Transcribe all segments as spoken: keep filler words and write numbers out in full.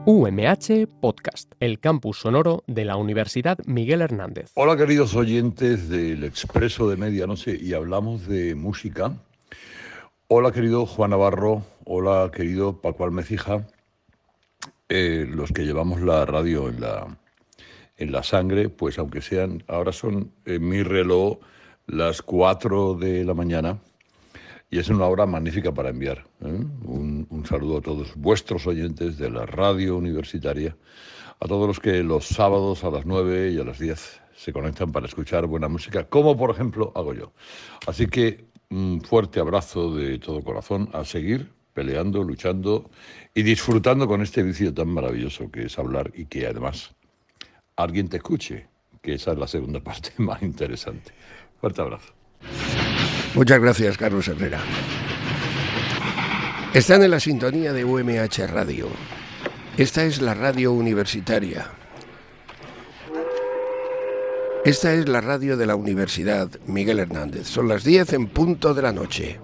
U M H Podcast, el campus sonoro de la Universidad Miguel Hernández. Hola queridos oyentes del Expreso de Medianoche y hablamos de música. Hola querido Juan Navarro, hola querido Paco Almecija, eh, los que llevamos la radio en la, en la sangre, pues aunque sean, ahora son en mi reloj las cuatro de la mañana. Y es una hora magnífica para enviar ¿eh? un, un saludo a todos vuestros oyentes de la radio universitaria, a todos los que los sábados a las nueve y a las diez se conectan para escuchar buena música, como por ejemplo hago yo. Así que un fuerte abrazo de todo corazón, a seguir peleando, luchando y disfrutando con este vicio tan maravilloso que es hablar y que además alguien te escuche, que esa es la segunda parte más interesante. Fuerte abrazo. Muchas gracias, Carlos Herrera. Están en la sintonía de U M H Radio. Esta es la radio universitaria. Esta es la radio de la Universidad Miguel Hernández. Son las diez en punto de la noche.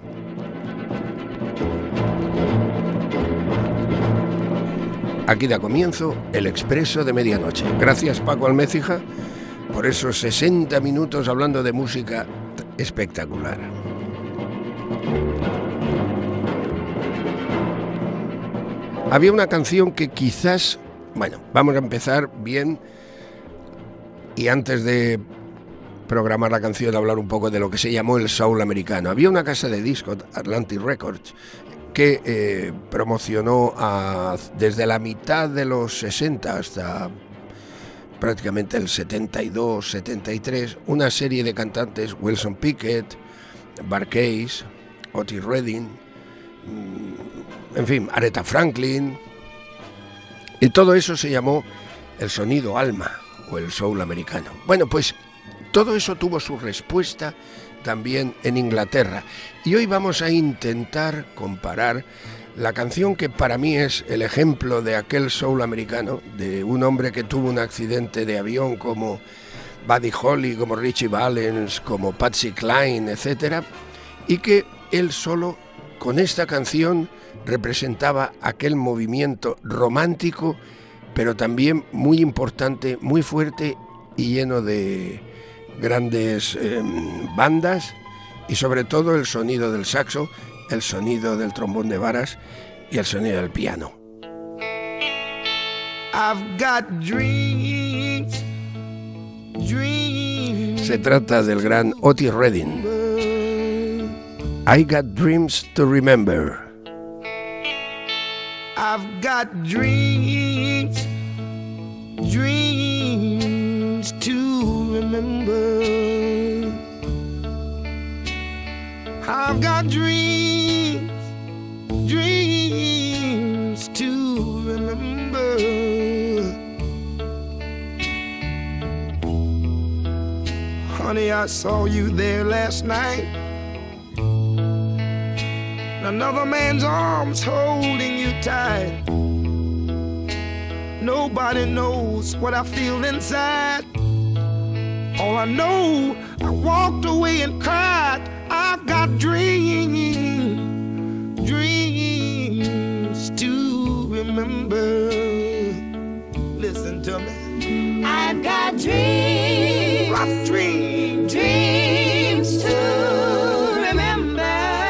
Aquí da comienzo el Expreso de Medianoche. Gracias, Paco Almecija, por esos sesenta minutos hablando de música espectacular. Había una canción que quizás, bueno, vamos a empezar bien y antes de programar la canción hablar un poco de lo que se llamó el soul americano. Había una casa de discos, Atlantic Records, que eh, promocionó a, desde la mitad de los sesenta hasta prácticamente el setenta y dos, setenta y tres, una serie de cantantes, Wilson Pickett, Bar Case, Otis Redding, en fin, Aretha Franklin, y todo eso se llamó el sonido alma o el soul americano. Bueno, pues todo eso tuvo su respuesta también en Inglaterra, y hoy vamos a intentar comparar la canción que para mí es el ejemplo de aquel soul americano, de un hombre que tuvo un accidente de avión como Buddy Holly, como Richie Valens, como Patsy Cline, etcétera, y que él solo con esta canción representaba aquel movimiento romántico, pero también muy importante, muy fuerte y lleno de grandes eh, bandas, y sobre todo el sonido del saxo, el sonido del trombón de varas y el sonido del piano. I've got dreams, dreams. Se trata del gran Otis Redding. I got dreams to remember. I've got dreams, dreams to remember. I've got dreams, dreams to remember. Honey, I saw you there last night. Another man's arms holding you tight. Nobody knows what I feel inside. All I know, I walked away and cried. I've got dreams, dreams to remember. Listen to me. I've got dreams, rough dreams, dreams to remember.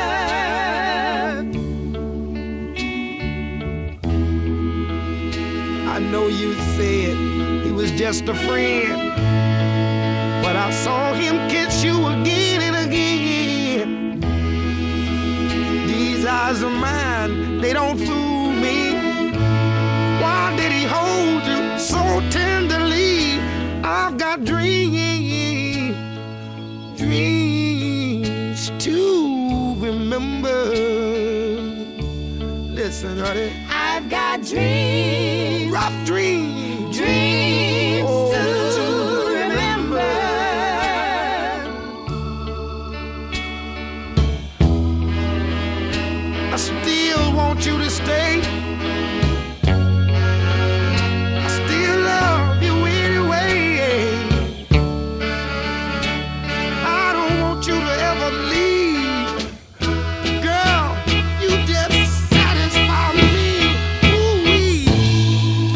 I know you said he was just a friend, but I saw him kiss you again and again. These eyes of mine, they don't fool me. Why did he hold you so tenderly? I've got dreams, dreams to remember. Listen, honey. I've got dreams, rough dreams, dreams oh, to remember. I still want you to stay. I still love you anyway. I don't want you to ever leave. Girl, you just satisfy me. Ooh-wee.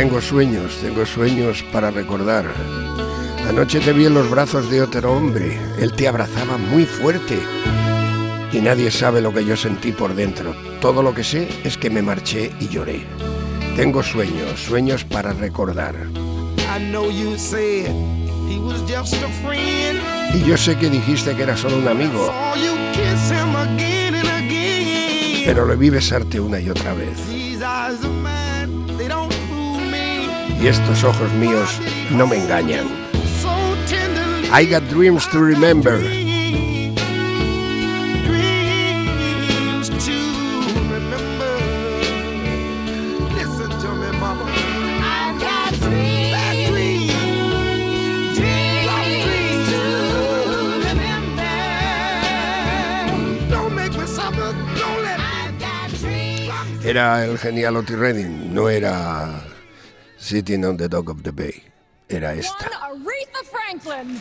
Tengo sueños, tengo sueños para recordar. Anoche te vi en los brazos de otro hombre. Él te abrazaba muy fuerte. Y nadie sabe lo que yo sentí por dentro. Todo lo que sé es que me marché y lloré. Tengo sueños, sueños para recordar. Y yo sé que dijiste que era solo un amigo. Pero lo vi besarte una y otra vez. Y estos ojos míos no me engañan. I got dreams to remember. Era el genial Otis Redding, no era Sitting on the Dock of the Bay, era esta. Aretha Franklin.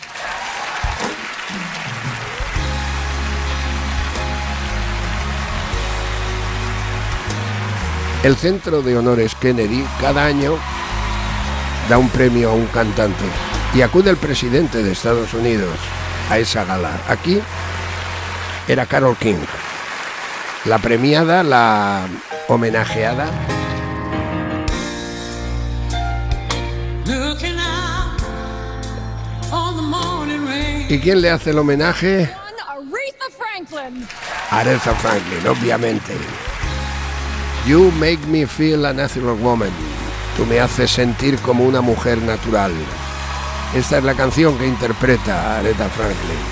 El Centro de Honores Kennedy cada año da un premio a un cantante y acude el presidente de Estados Unidos a esa gala. Aquí era Carole King, la premiada, la homenajeada. ¿Y quién le hace el homenaje? Aretha Franklin. Aretha Franklin, obviamente. You make me feel a natural woman. Tú me haces sentir como una mujer natural. Esta es la canción que interpreta Aretha Franklin.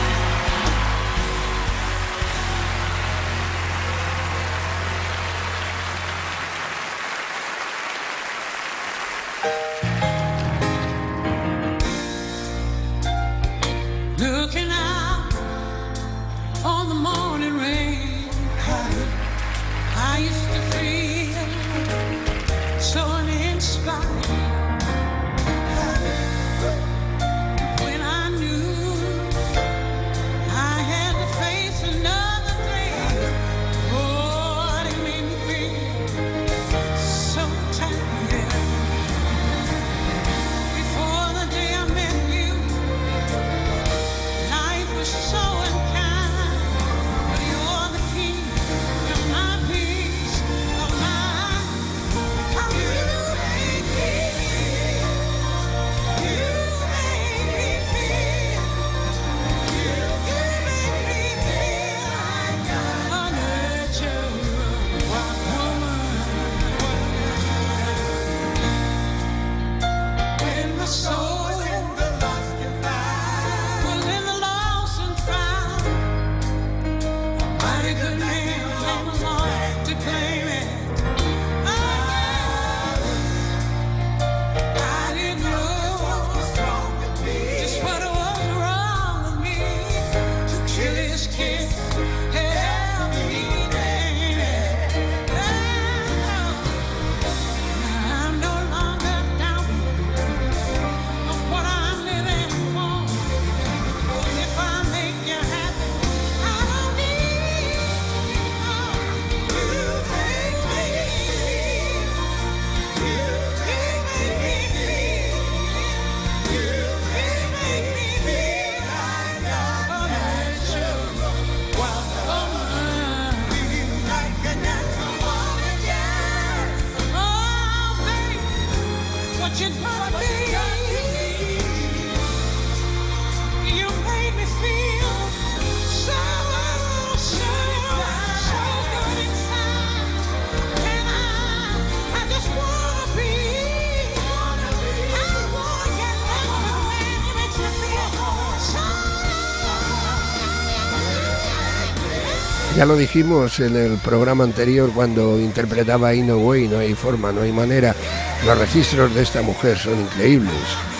Ya lo dijimos en el programa anterior cuando interpretaba Ain't No Way, no hay forma, no hay manera. Los registros de esta mujer son increíbles.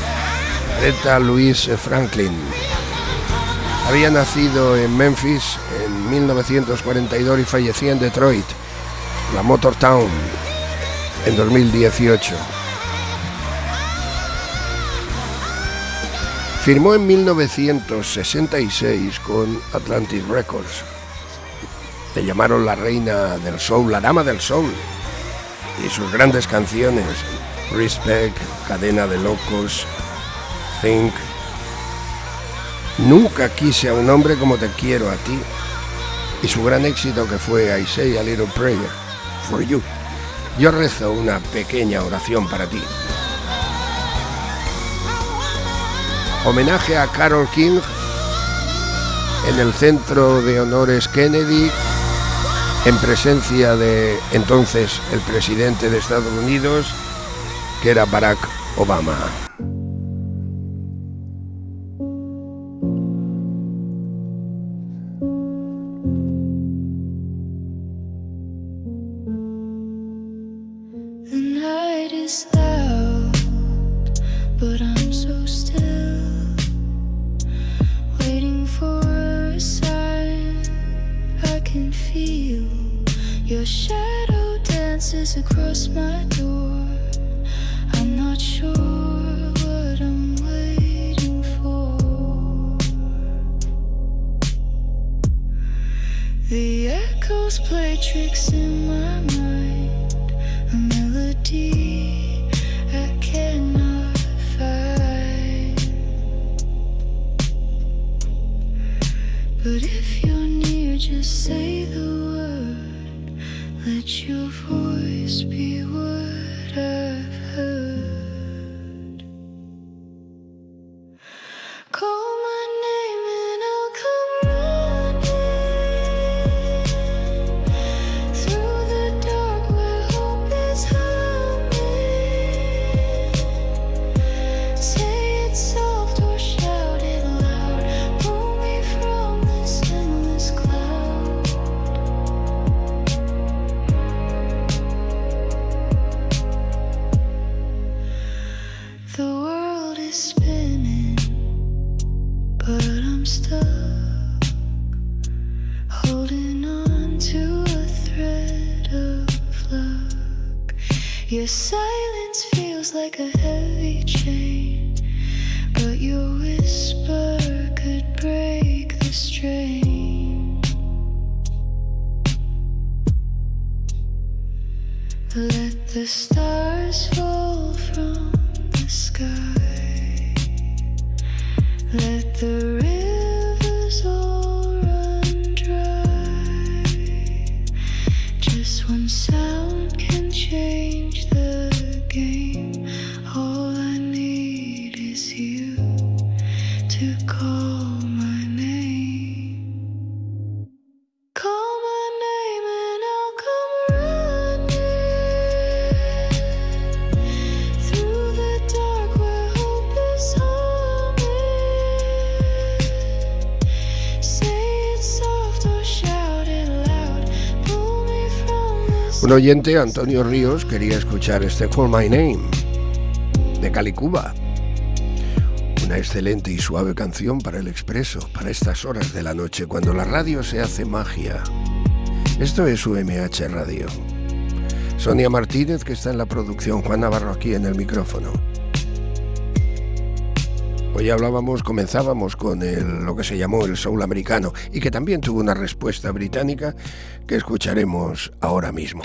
Aretha Louise Franklin había nacido en Memphis en mil novecientos cuarenta y dos y fallecía en Detroit, la Motortown, en dos mil dieciocho. Firmó en mil novecientos sesenta y seis con Atlantic Records. Le llamaron la reina del soul, la dama del soul, y sus grandes canciones Respect, Cadena de Locos, Think, Nunca quise a un hombre como te quiero a ti, y su gran éxito que fue I Say a Little Prayer for You. Yo rezo una pequeña oración para ti. Homenaje a Carole King en el Centro de Honores Kennedy, en presencia de entonces el presidente de Estados Unidos, que era Barack Obama. Your silence feels like a heavy chain, but your whisper could break the strain. Let the stars fall from the sky. Let the rivers all run dry. Just one sound can change the game. All I need is you to call my name. Call my name and I'll come running through the dark where hope is humming. Say it soft or shout it loud. Pull me from this. Un oyente, Antonio Ríos, quería escuchar este Call My Name de Cali Cuba. Una excelente y suave canción para el expreso, para estas horas de la noche, cuando la radio se hace magia. Esto es U M H Radio. Sonia Martínez, que está en la producción, Juan Navarro aquí en el micrófono. Hoy hablábamos, comenzábamos con el, lo que se llamó el soul americano y que también tuvo una respuesta británica que escucharemos ahora mismo.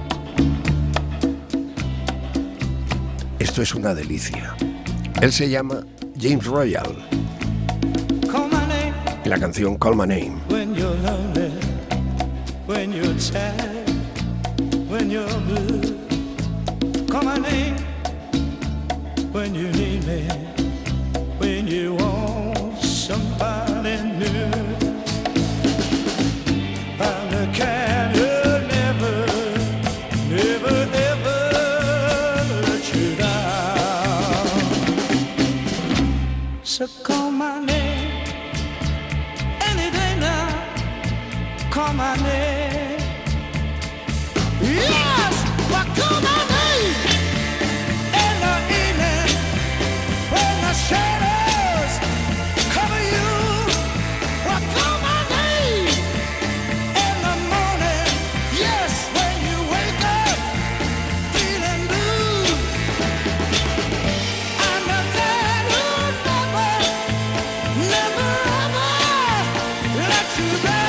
Esto es una delicia. Él se llama James Royal. Y la canción Call My Name. When you're lonely, when you're tired, when you're blue, call my name. When you need me, when you want somebody new, I'm the kind who'll never, never, never let you down. So call my name any day now. Call my name. Yes, well, call my name in the evening when the shadows cover you. Well, call my name in the morning. Yes, when you wake up feeling blue. I'm the man who'll never, never ever let you down.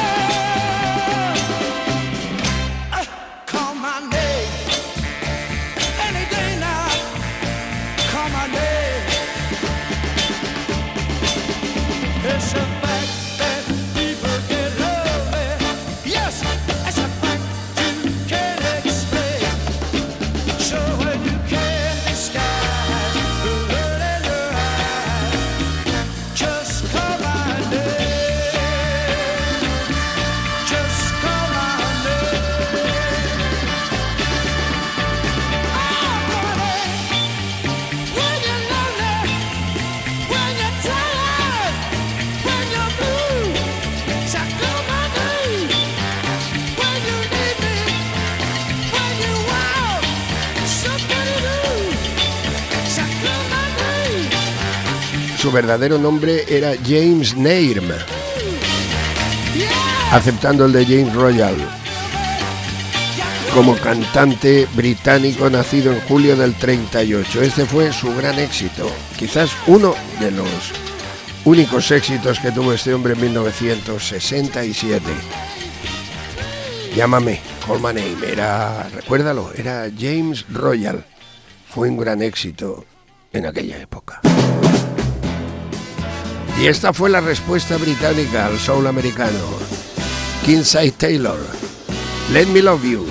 Uh, Call my name any day now. su verdadero nombre era James Nairn, aceptando el de James Royal, como cantante británico nacido en julio del treinta y ocho. Este fue su gran éxito, quizás uno de los únicos éxitos que tuvo este hombre en mil novecientos sesenta y siete. Llámame, Call My Name, era, recuérdalo, era James Royal. Fue un gran éxito en aquella época. Y esta fue la respuesta británica al soul americano. Kinsey Taylor, Let Me Love You.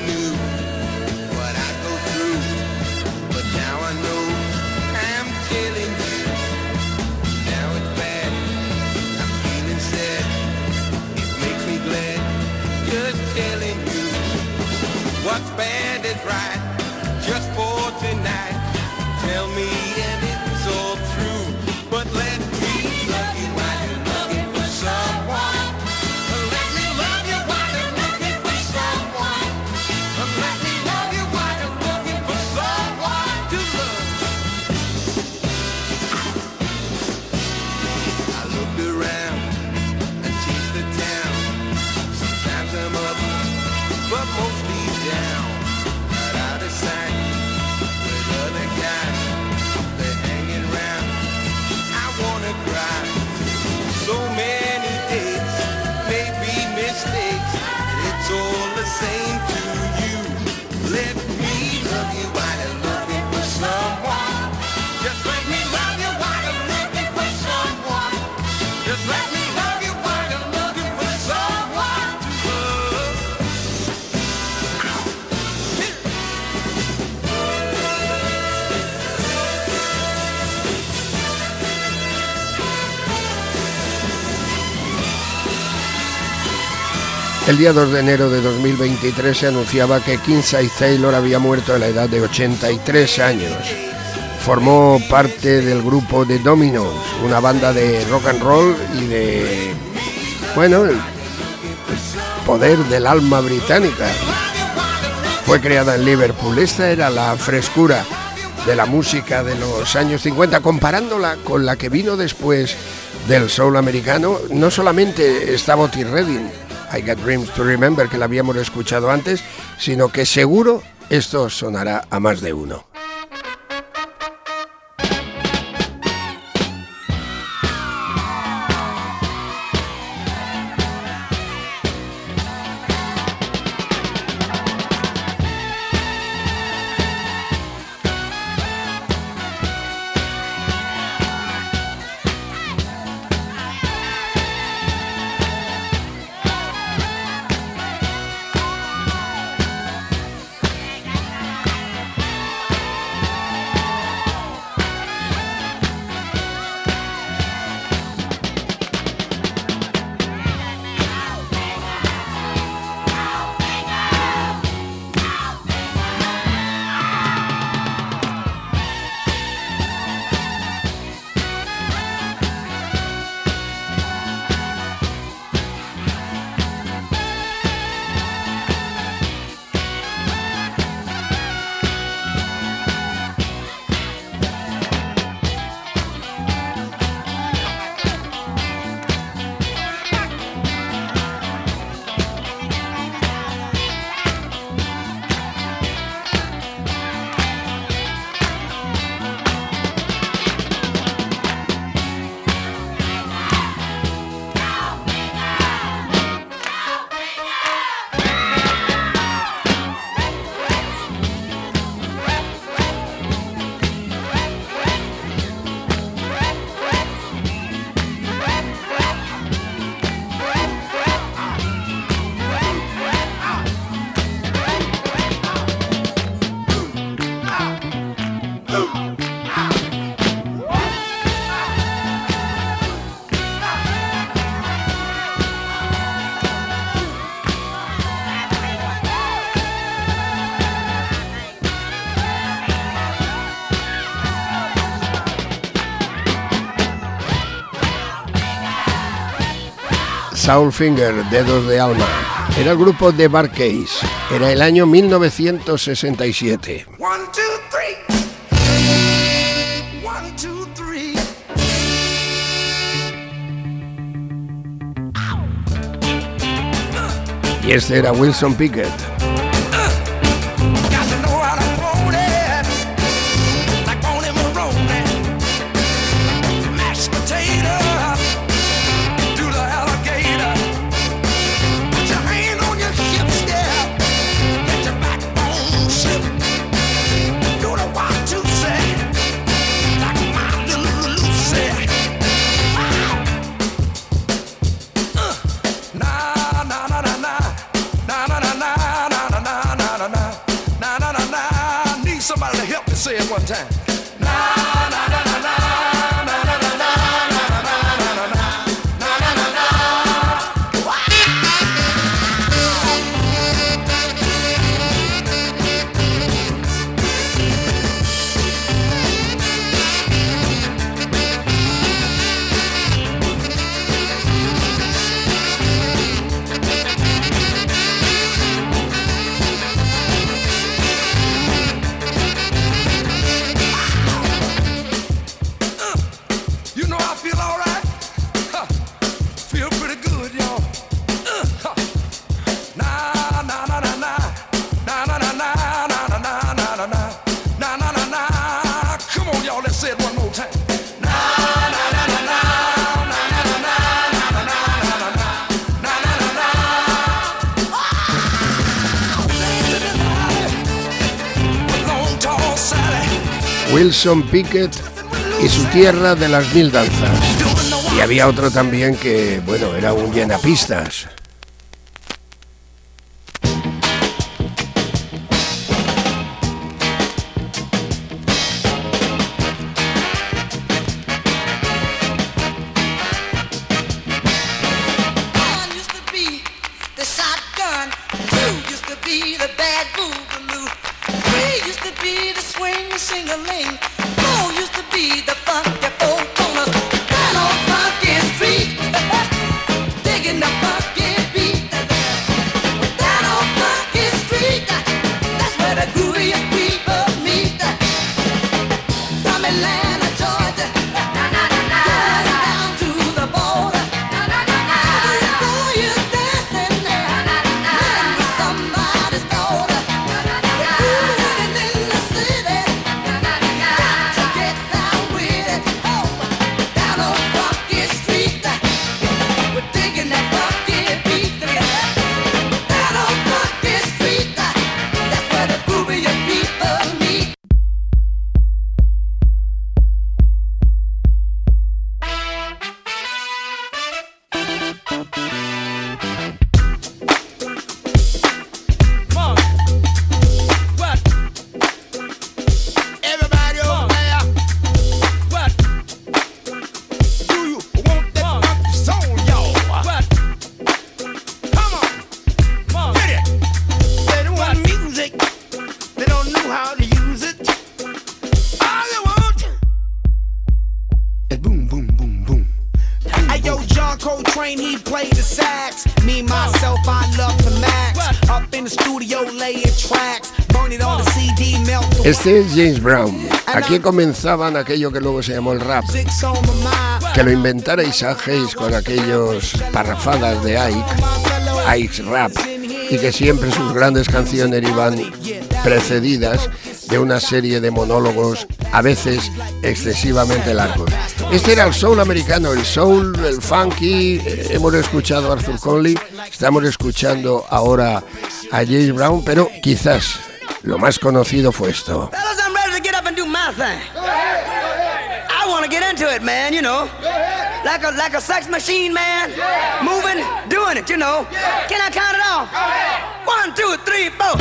What's bad is right, just for tonight. Tell me and it's all true, but let me love you while you're looking for someone. Let me love you while you're looking for someone. Let me love you while you're looking for someone to love. I looked around and chased the town. Sometimes I'm up, but mostly down, right out of sight, with other guys, they're hanging around. I wanna cry. So many dates, maybe mistakes, it's all the same to you. Let me love you while you're looking for someone. Just let me love you while you're looking for someone. Just let me love you while you're looking for someone to love. El día dos de enero de dos mil veintitrés se anunciaba que Kinsey Taylor había muerto a la edad de ochenta y tres años. Formó parte del grupo The Dominos, una banda de rock and roll y de, bueno, el poder del alma británica. Fue creada en Liverpool. Esta era la frescura de la música de los años cincuenta, comparándola con la que vino después del soul americano. No solamente estaba Otis Redding, I Got Dreams to Remember, que la habíamos escuchado antes, sino que seguro esto sonará a más de uno. Soulfinger, Dedos de Alma. Era el grupo de Bar Case. Era el año mil novecientos sesenta y siete. One, two, three. One, two, three. Y este era Wilson Pickett. Say it one time. Na na na na na na na na na na na na na. Wilson Pickett y su tierra de las mil danzas. Y había otro también que, bueno, era un llenapistas. Este es James Brown. Aquí comenzaban aquello que luego se llamó el rap, que lo inventara Isaac Hayes con aquellos parrafadas de Ike, Ike's Rap, y que siempre sus grandes canciones iban precedidas de una serie de monólogos, a veces excesivamente largos. Este era el soul americano, el soul, el funky. Hemos escuchado a Arthur Conley, estamos escuchando ahora a James Brown, pero quizás lo más conocido fue esto. Fellas, I'm ready to get up and do my thing. I want to get into it, man, you know. Like a like a sex machine, man. Moving, doing it, you know. Can I count it off? One, two, three, four.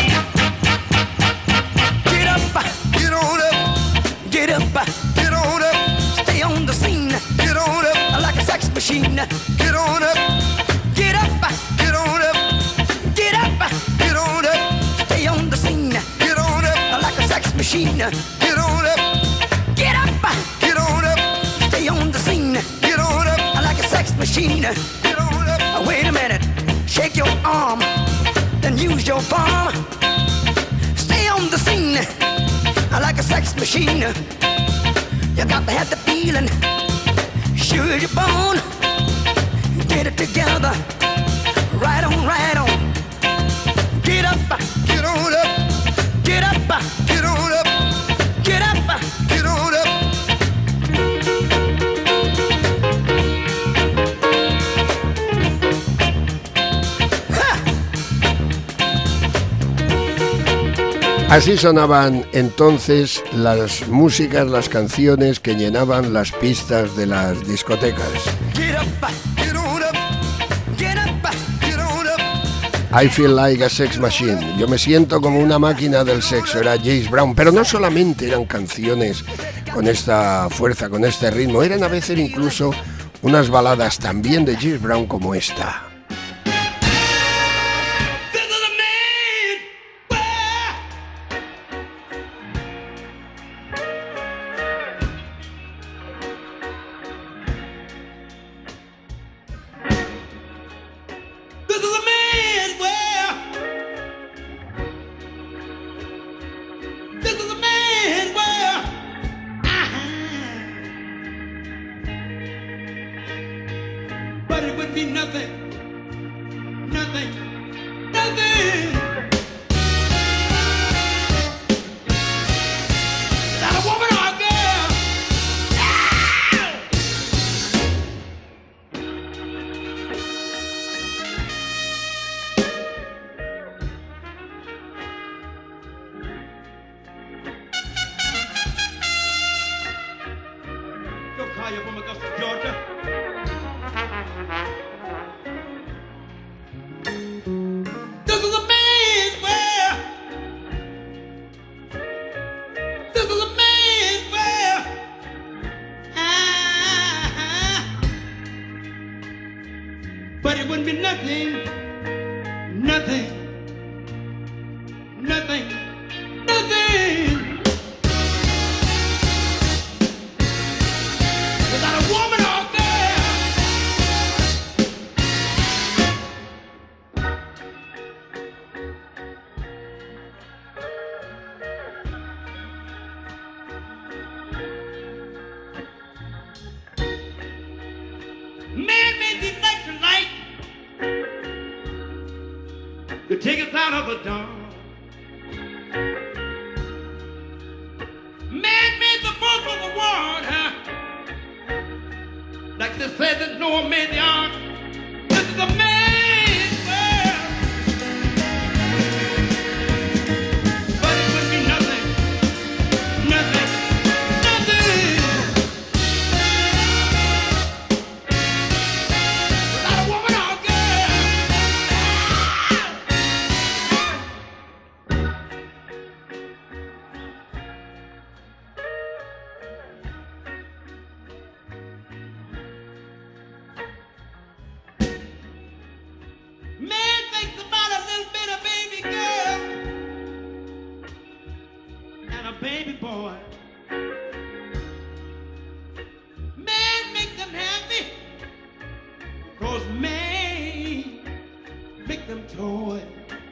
Get up, get on up. Get up, get on up. Stay on the scene. Get on up. Like a sex machine. Get on up. Get up, get on up. Get up, get on up. Stay on the scene. Get on up. Like a sex machine. Get on up. Get up, get on up. Stay on the scene. Get on up. Like a sex machine. Get on up. Wait a minute. Shake your arm. Then use your palm. Stay on the scene. Like a sex machine. You got to have the feeling. Sure you're born. Get it together. Right on, right on. Así sonaban entonces las músicas, las canciones que llenaban las pistas de las discotecas. I feel like a sex machine. Yo me siento como una máquina del sexo. Era James Brown, pero no solamente eran canciones con esta fuerza, con este ritmo, eran a veces incluso unas baladas también de James Brown como esta. Take us out of the dark. Man made the most of the world, huh? Like they said that Noah made the ark. This is a man's world. But it would be nothing, nothing, nothing without a woman or a girl. Man thinks about a little bit of baby girl and a baby boy. Man makes them happy, cause man make them toy.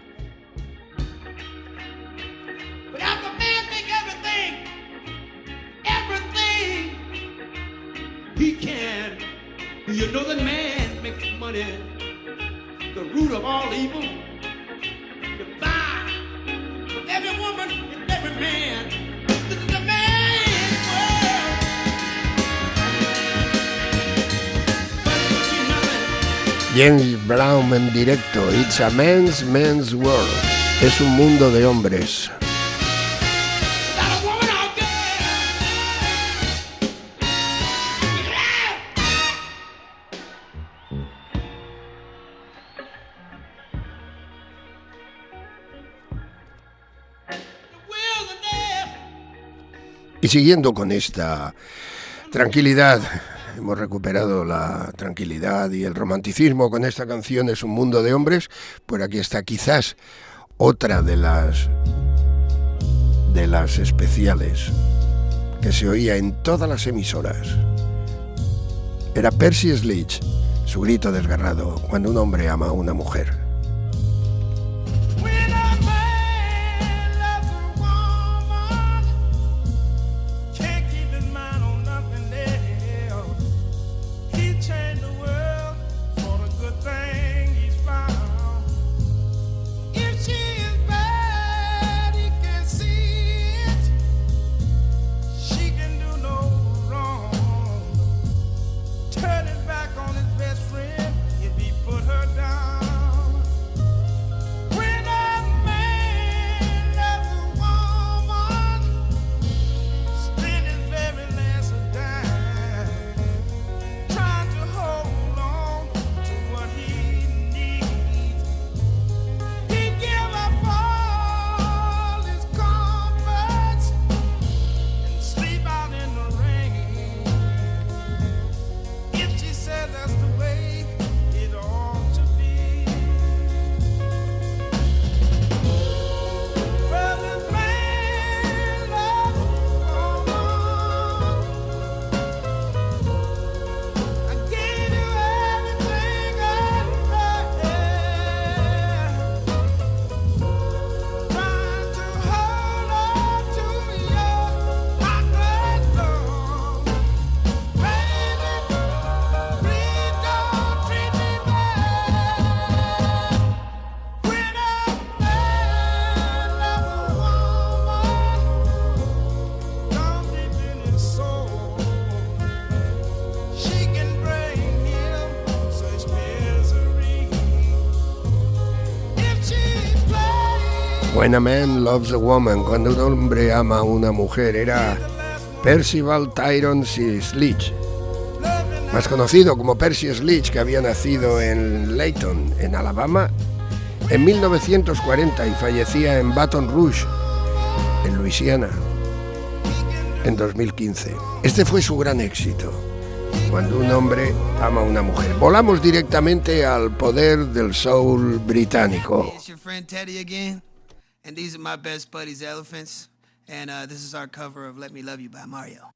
But after man make everything, everything he can, you know that man makes money. The root of all evil, you buy from every woman and every man. This is a man's world. But it would be nothing. James Brown en directo. It's a man's man's world. Es un mundo de hombres. Without a woman or a girl. Y siguiendo con esta tranquilidad, hemos recuperado la tranquilidad y el romanticismo con esta canción Es un mundo de hombres, pues aquí está quizás otra de las de las especiales que se oía en todas las emisoras. Era Percy Sledge, su grito desgarrado cuando un hombre ama a una mujer. Turning back on his best friend, if he put her down. When a Man Loves a Woman, cuando un hombre ama a una mujer, era Percival Tyrone Sledge, más conocido como Percy Sledge, que había nacido en Layton, en Alabama, en mil novecientos cuarenta y fallecía en Baton Rouge, en Luisiana, en dos mil quince. Este fue su gran éxito, cuando un hombre ama a una mujer. Volamos directamente al poder del soul británico. And these are my best buddies, Elephants. And uh, this is our cover of Let Me Love You by Mario.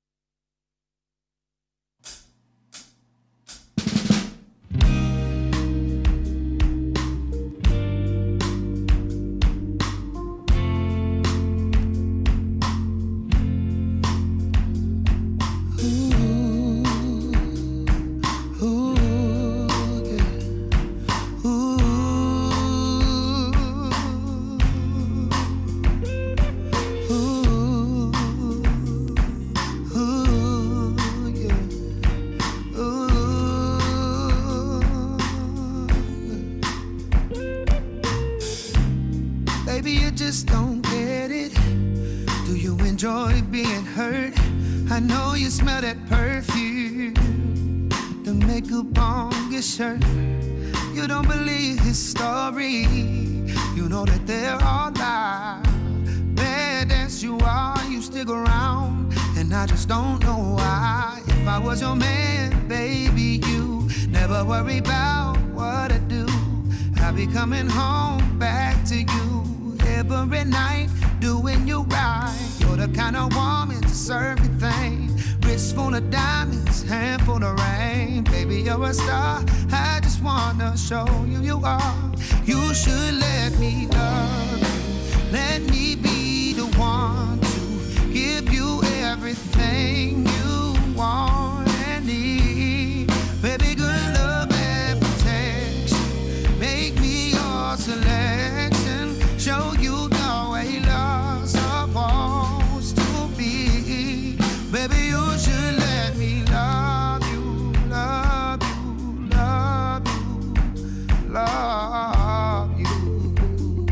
Just don't get it. Do you enjoy being hurt? I know you smell that perfume, the makeup on your shirt. You don't believe his story. You know that there are lies. Bad as you are, you stick around, and I just don't know why. If I was your man, baby, you never worry about what I do. I'll be coming home back to you every night, doing you right. You're the kind of woman to serve everything. Wrist full of diamonds, hand full of rain. Baby, you're a star. I just wanna show you you are. You should let me love you. Let me be the one to give you everything you want and need. Baby, good love and protection. Make me your selection. Show you the way love's supposed to be. Baby, you should let me love you, love you, love you, love you.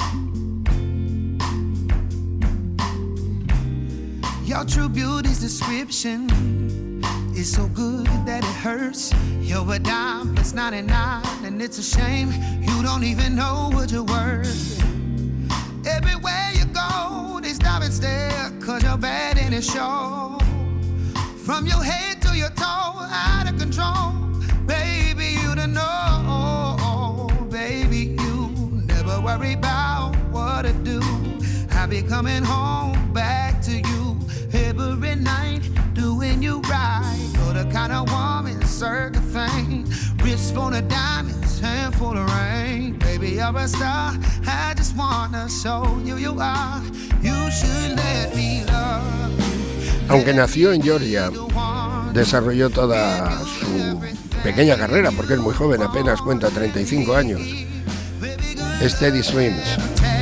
Yeah. Your true beauty's description is so good that it hurts. You're a dime plus ninety-nine, and it's a shame you don't even know what you're worth. Everywhere you go, they stop and stare, cause you're bad in the show. From your head to your toe, out of control. Baby, you don't know. Baby, you never worry about what I do. I'll be coming home back to you every night, doing you right. You're the kind of woman, circle thing. Wrist full of diamonds, hand full of rain. Baby, you're a star. I just wanna show you you are. You should let me love you. Aunque nació en Georgia, desarrolló toda su pequeña carrera, porque es muy joven, apenas cuenta treinta y cinco años. Steady Swims.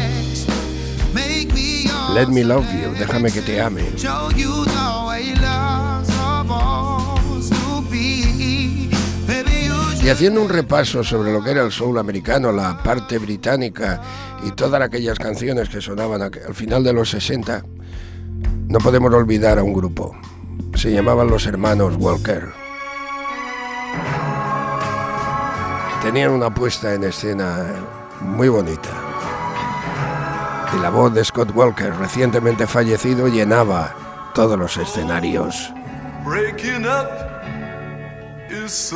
Let me love you, déjame que te ame. Y haciendo un repaso sobre lo que era el soul americano, la parte británica y todas aquellas canciones que sonaban al final de los sesenta, no podemos olvidar a un grupo. Se llamaban los hermanos Walker. Tenían una puesta en escena muy bonita. Y la voz de Scott Walker, recientemente fallecido, llenaba todos los escenarios. Breaking up is so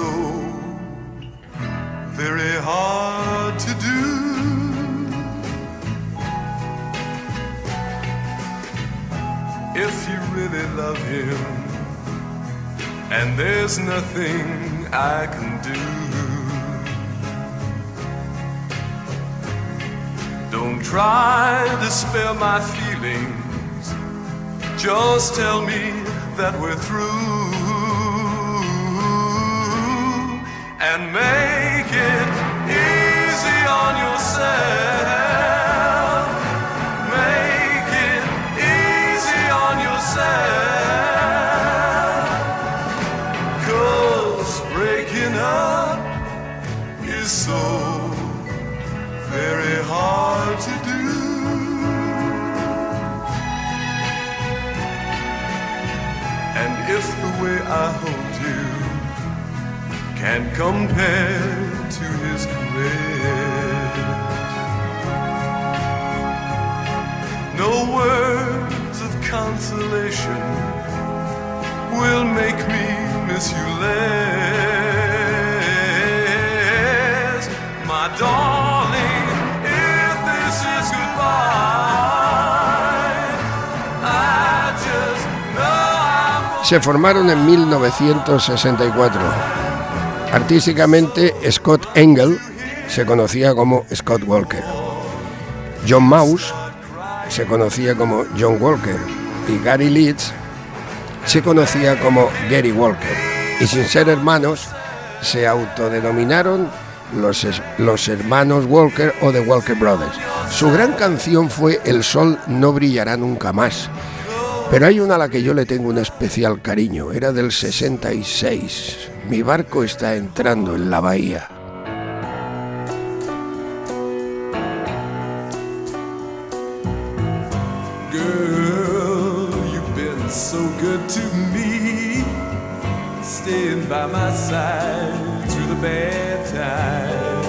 very hard to do. If you really love him, and there's nothing I can do. Don't try to spare my feelings, just tell me that we're through, and make it easy on yourself, make it easy on yourself, 'cause breaking up is so very hard to do. if the way I hold you can compare to his caress. No words of consolation will make me miss you less, my darling. If this is goodbye, I just know I'm... Se formaron en mil novecientos sesenta y cuatro. Artísticamente, Scott Engel se conocía como Scott Walker. John Mouse se conocía como John Walker y Gary Leeds se conocía como Gary Walker, y sin ser hermanos se autodenominaron los, los hermanos Walker o The Walker Brothers. Su gran canción fue El sol no brillará nunca más, pero hay una a la que yo le tengo un especial cariño. Era del sesenta y seis. Mi barco está entrando en la bahía. So good to me, staying by my side through the bad times.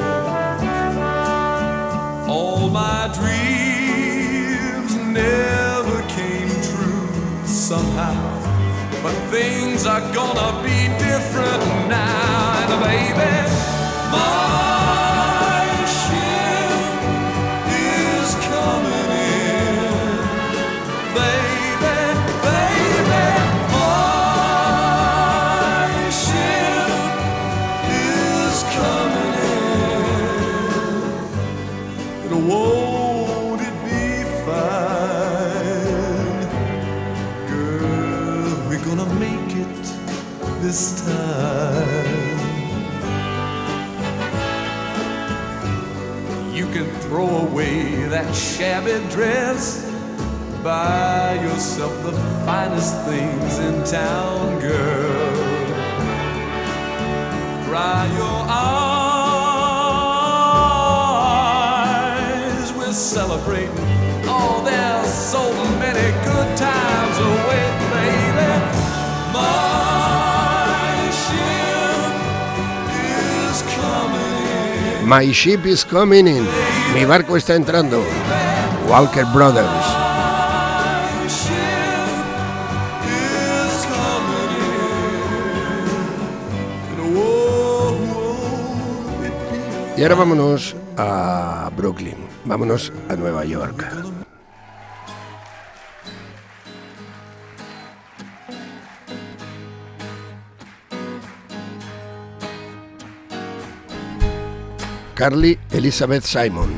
All my dreams never came true somehow, but things are gonna be different now. And baby, my ship is coming in, baby. Won't it be fine? Girl, we're gonna make it this time. You can throw away that shabby dress, buy yourself the finest things in town, girl. Dry your eyes, celebrating. Oh, there's so many good times away, baby. My ship is coming in. My ship is coming in. Mi barco está entrando. Walker Brothers. My ship is coming in. Whoa, whoa, it be... Y ahora vámonos a Brooklyn. Vámonos a Nueva York. Carly Elizabeth Simon.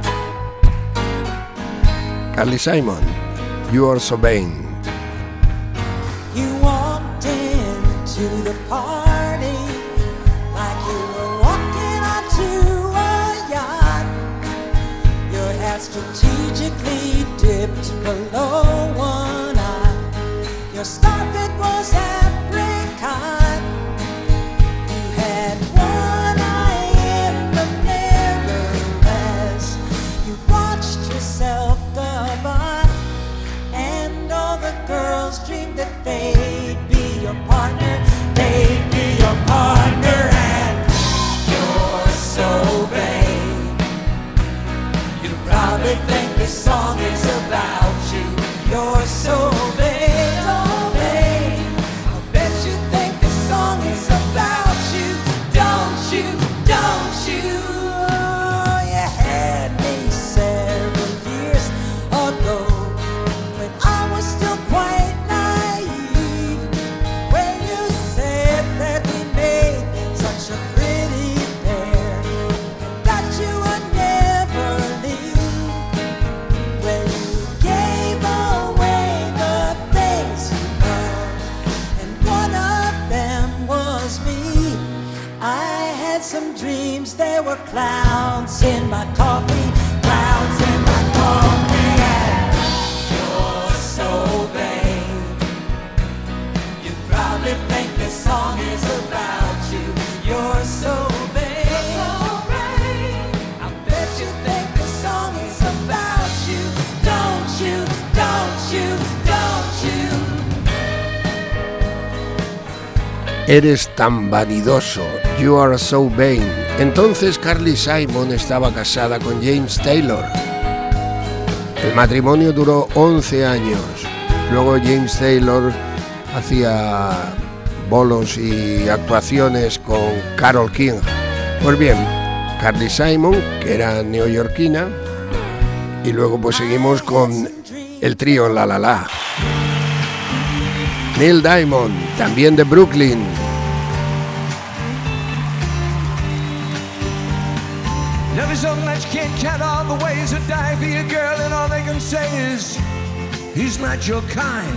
Carly Simon, You Are So Vain. You walked into the party like you were walking onto a yacht. Your hat strategically dipped below one eye. Your scarf, it was apricot. You had one eye in the mirror as you watched yourself go by. And all the girls dreamed that they'd be your partner. They'd be your partner, and you're so vain. You probably think this song is about you. You're so vain, so vain. I bet you think this song is about you. Don't you, don't you? Oh, you had me several years ago when I was still quite naive. When you said that we made such a pretty pair and that you would never leave. When you gave away the things you love, and one of them was me. I had some dreams, there were clouds in my coffee, clouds in my coffee, and you're so vain. You probably think this song is about you. You're so vain, so vain. I bet you think this song is about you. Don't you, don't you, don't you? Eres tan vanidoso, you are so vain. Entonces Carly Simon estaba casada con James Taylor. El matrimonio duró once años. Luego James Taylor hacía bolos y actuaciones con Carole King. Pues bien, Carly Simon, que era neoyorquina, y luego pues seguimos con el trío La La La. Neil Diamond, también de Brooklyn. Love is so much, can't count all the ways to die for your girl, and all they can say is, he's not your kind.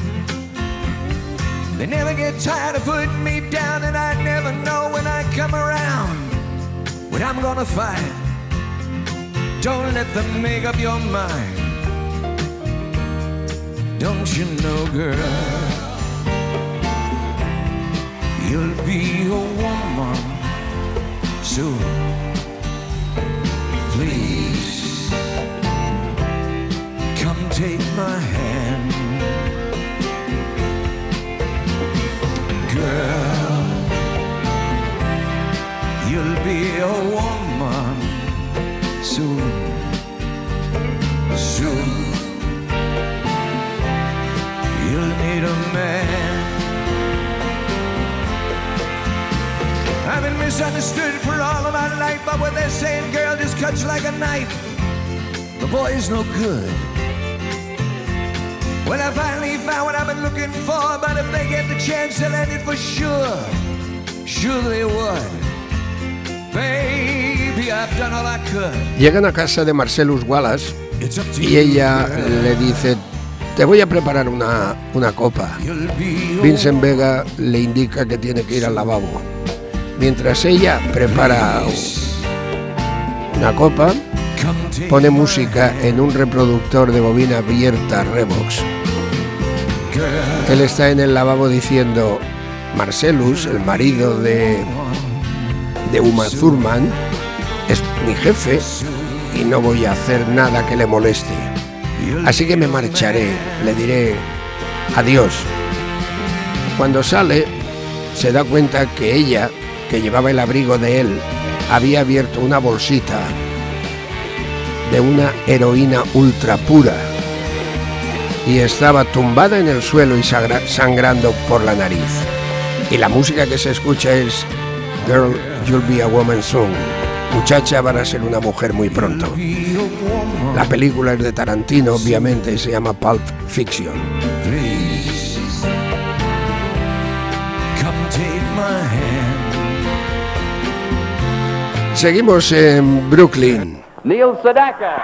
They never get tired of putting me down, and I never know when I come around what I'm gonna find. Don't let them make up your mind. Don't you know, girl, you'll be a woman soon. Please, come take my hand. Girl, you'll be a woman soon, soon. You'll need a man. I've been misunderstood for all of my life, but what they're saying, girl, just cuts like a knife. The boy's no good. Well, I finally found what I've been looking for, but if they get the chance, they'll end it for sure. Sure they would. Baby, I've done all I could. Llegan a casa de Marcellus Wallace y ella le dice: te voy a preparar una, una copa. Vincent Vega le indica que tiene que ir al lavabo. Mientras ella prepara una copa, pone música en un reproductor de bobina abierta Revox. Él está en el lavabo diciendo: Marcellus, el marido de, de Uma Thurman, es mi jefe y no voy a hacer nada que le moleste. Así que me marcharé, le diré adiós. Cuando sale, se da cuenta que ella, que llevaba el abrigo de él, había abierto una bolsita de una heroína ultra pura y estaba tumbada en el suelo y sangrando por la nariz. Y la música que se escucha es Girl, You'll Be a Woman Soon. Muchacha, van a ser una mujer muy pronto. La película es de Tarantino, obviamente, y se llama Pulp Fiction. Please, come take my hand. Seguimos en Brooklyn. Neil Sedaka.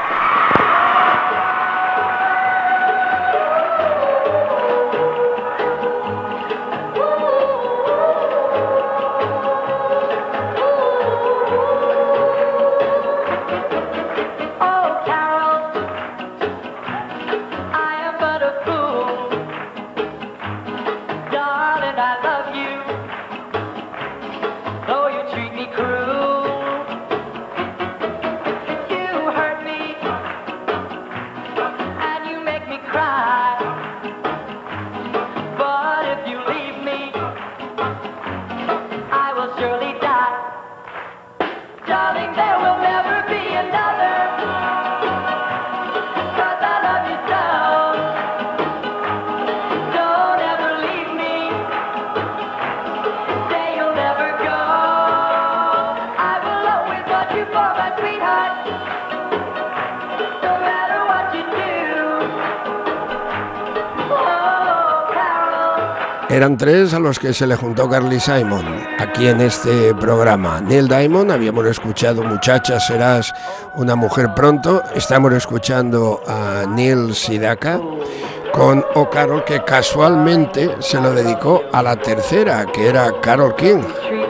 Eran tres a los que se le juntó Carly Simon aquí en este programa. Neil Diamond, habíamos escuchado Muchacha, serás una mujer pronto. Estamos escuchando a Neil Sedaka con O Carol, que casualmente se lo dedicó a la tercera, que era Carole King.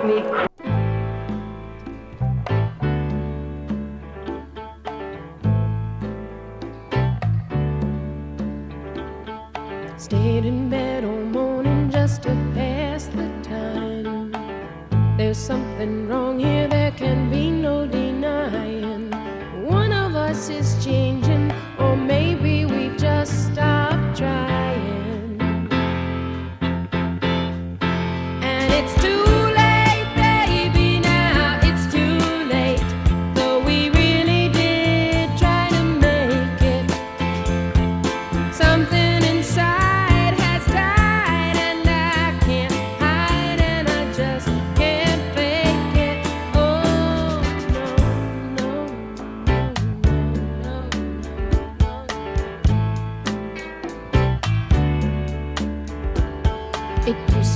Stayed in bed all morning just to pass the time. There's something wrong here, there can be no denying. One of us is changing, or maybe we just stopped trying. And it's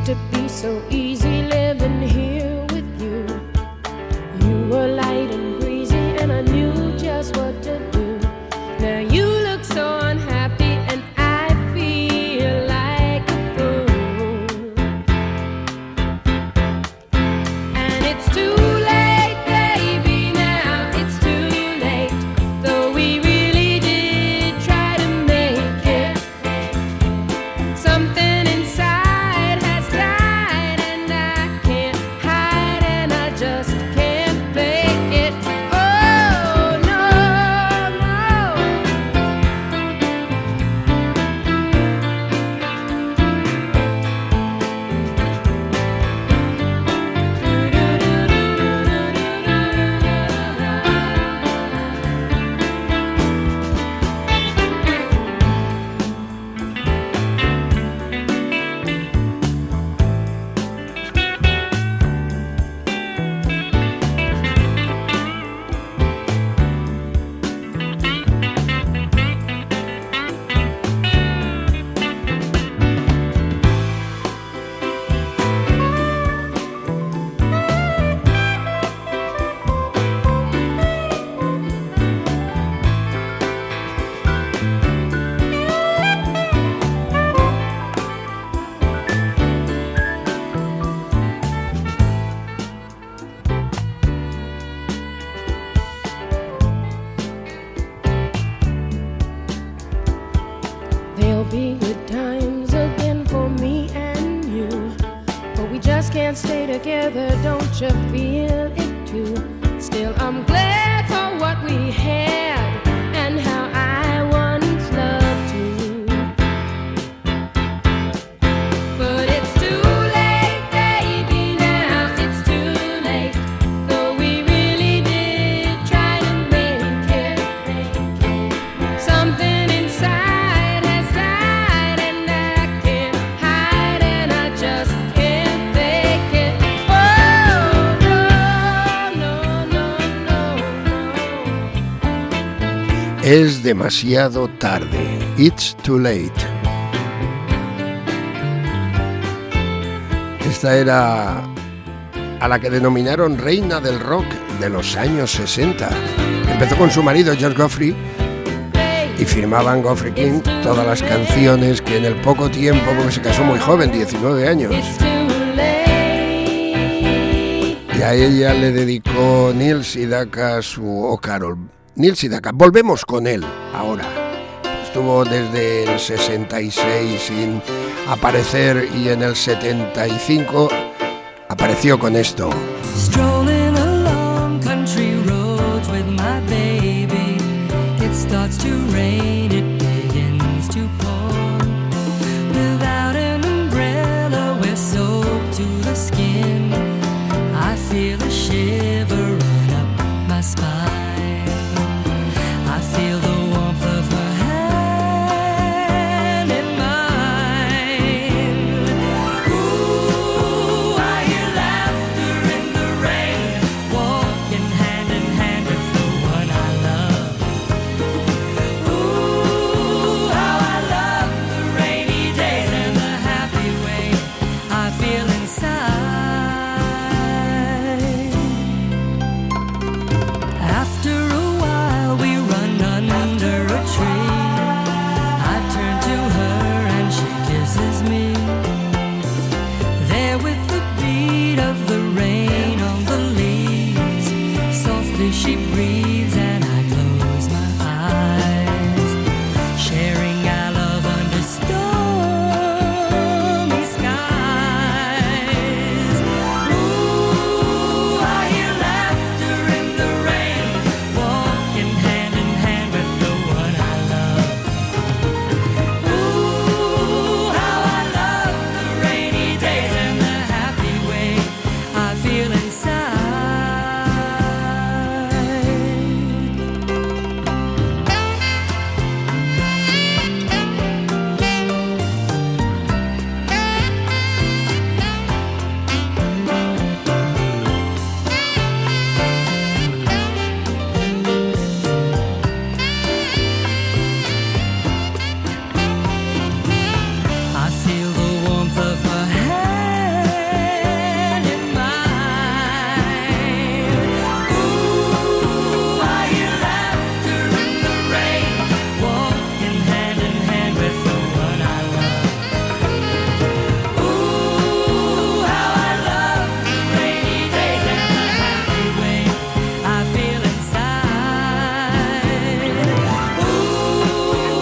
to be so easy living here with you. You were light and breezy and I knew just what to do. Now you look so unhappy and I feel like a fool. And it's too late, baby, now it's too late. Though we really did try to make it. Something inside has died and I can't hide and I just can't fake it. Oh, no, there'll be good times again for me and you. But we just can't stay together, don't you feel it too? Still, I'm glad for what we had and how I once loved you. But it's too late, baby, now it's too late. Though we really did try to make it. Something inside has died and I can't hide and I just can't fake it. Oh, no, no, no, no. Es demasiado tarde. It's too late. Esta era a la que denominaron reina del rock de los años sesenta. Empezó con su marido George Goffrey y firmaban Goffrey King todas las canciones que en el poco tiempo, porque se casó muy joven, diecinueve años, y a ella le dedicó Neil Sedaka su Oh Carol. Neil Sedaka, volvemos con él ahora. Estuvo desde el sesenta y seis sin aparecer y en el setenta y cinco apareció con esto. Strolling along country roads with my baby. It starts to rain, it begins to pour. Without an umbrella, we're soaked to the skin. I feel a shiver run up my spine. I feel the warmth of her hand in mine. Ooh, I hear laughter in the rain, walking hand in hand with the one I love. Ooh, how I love the rainy days and the happy way I feel inside. After a while we run under a tree. I turn to her and she kisses me. There with the beat of the rain on the leaves, softly she breathes and I close my eyes, sharing our love under stormy skies. Ooh, I hear laughter in the rain, walking hand in hand with the one I love. Ooh, how I love the rainy days and the happy way I feel inside.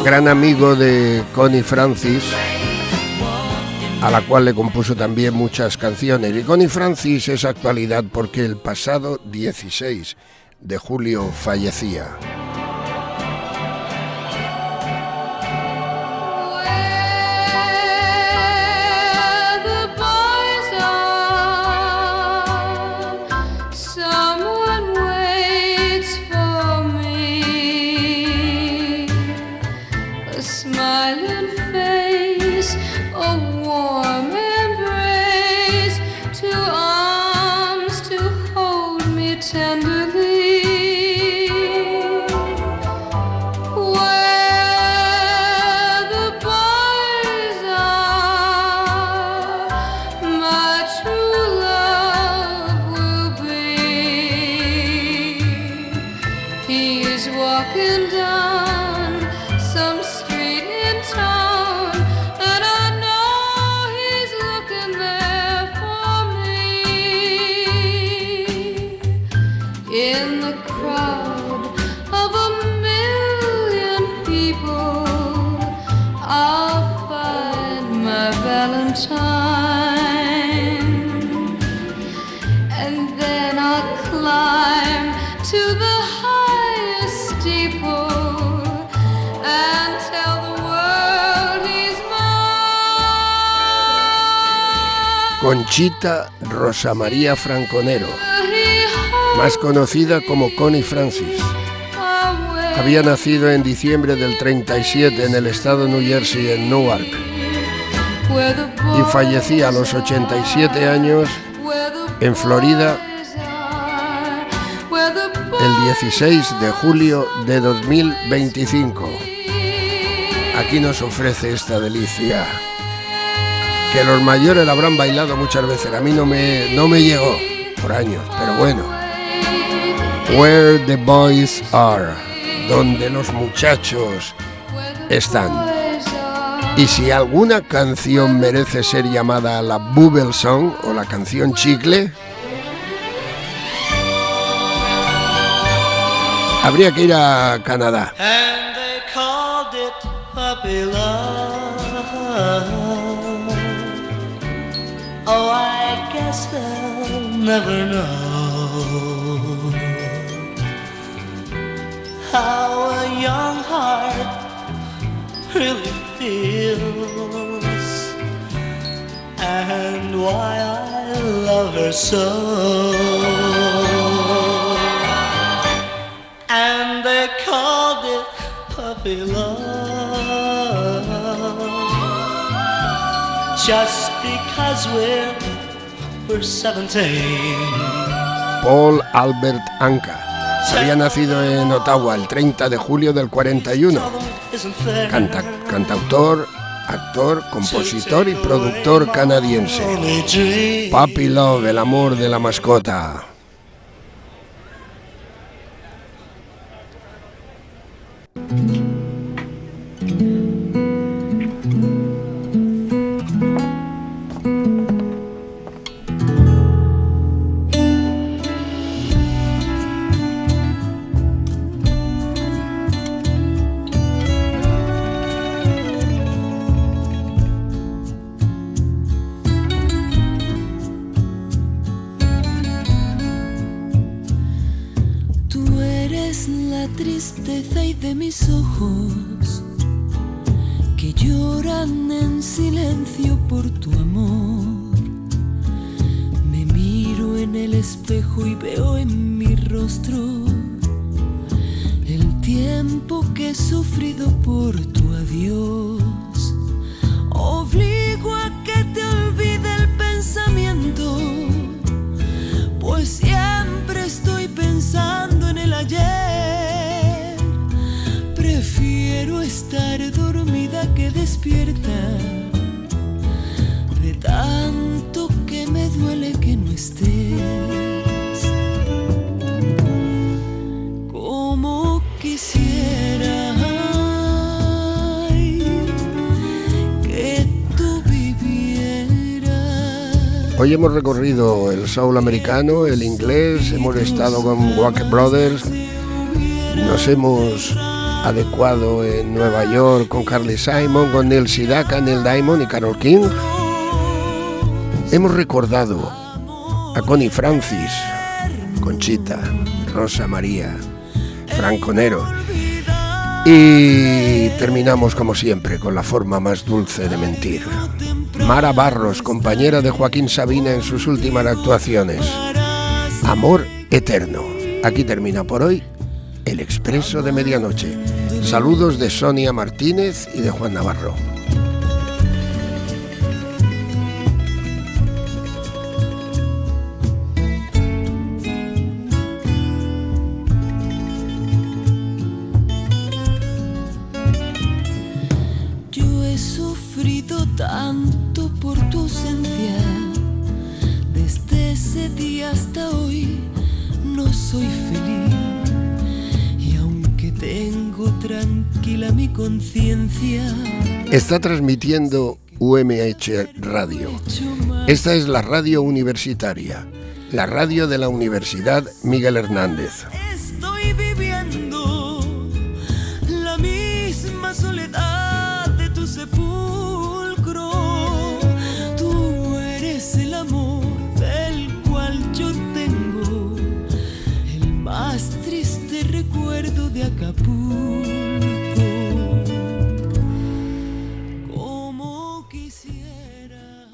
gran amigo de Connie Francis, a la cual le compuso también muchas canciones. Y Connie Francis es actualidad porque el pasado dieciséis de julio fallecía. Conchita Rosa María Franconero, más conocida como Connie Francis, había nacido en diciembre del treinta y siete en el estado de New Jersey, en Newark, y fallecía a los ochenta y siete años en Florida el dieciséis de julio de dos mil veinticinco. Aquí nos ofrece esta delicia, que los mayores la habrán bailado muchas veces. A mí no me, no me llegó por años, pero bueno. Where the Boys Are, donde los muchachos están. Y si alguna canción merece ser llamada la Bubble Song o la canción chicle, habría que ir a Canadá. And they called it puppy love. Oh, I guess they'll never know how a young heart really feels and why I love her so. And they called it puppy love just because we're, we're seventeen. Paul Albert Anka había nacido en Ottawa el treinta de julio del cuarenta y uno. Canta, cantautor, actor, compositor y productor canadiense. Puppy Love, el amor de la mascota. Tristeza y de mis ojos que lloran en silencio por tu amor. Me miro en el espejo y veo en mi rostro el tiempo que he sufrido por tu adiós. Obligo a que te olvide el pensamiento, pues siempre estoy pensando en el ayer. Prefiero estar dormida que despierta, de tanto que me duele que no estés. Como quisiera ay, que tú vivieras. Hoy hemos recorrido el soul americano, el inglés, hemos estado con Walker Brothers, nos hemos adecuado en Nueva York con Carly Simon, con Neil Sedaka, Neil Diamond y Carole King. Hemos recordado a Connie Francis, Conchita, Rosa María, Franco Nero. Y terminamos como siempre con la forma más dulce de mentir. Mara Barros, compañera de Joaquín Sabina en sus últimas actuaciones. Amor eterno. Aquí termina por hoy El Expreso de Medianoche. Saludos de Sonia Martínez y de Juan Navarro. Tanto por tu ausencia, desde ese día hasta hoy no soy feliz, y aunque tengo tranquila mi conciencia. Está transmitiendo U M H Radio. Esta es la radio universitaria, la radio de la Universidad Miguel Hernández. Estoy viviendo la misma soledad de tu sepulcro. El amor del cual yo tengo el más triste recuerdo de Acapulco. Como quisiera.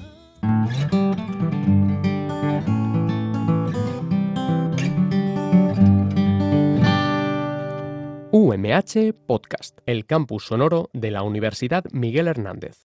U M H Podcast, el campus sonoro de la Universidad Miguel Hernández.